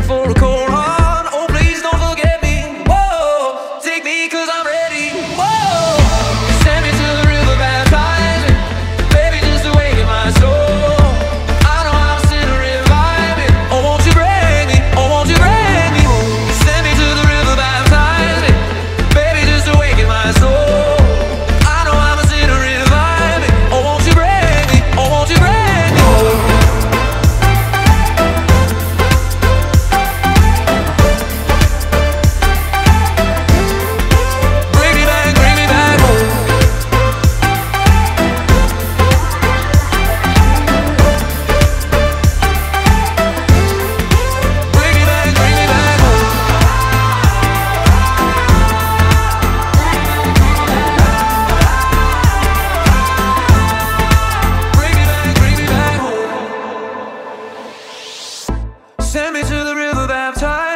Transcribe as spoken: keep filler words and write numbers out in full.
asking for a cold heart. Oh, please don't forget me. Whoa, take me 'cause I'm ready. Whoa, send me to the river, baptize me, baby, just awaken my soul. I know I'm a sinner, revive me. Oh, won't you bring me? Oh, won't you bring me home? Send me to the river, baptize me, baby, just awaken my soul. I know I'm a sinner, revive me. Oh, won't you bring me? Oh, won't you bring me home? Bring me back, bring me back home. Bring me back, bring me back home. Bring me back, bring me back home. Send me to the river, baptize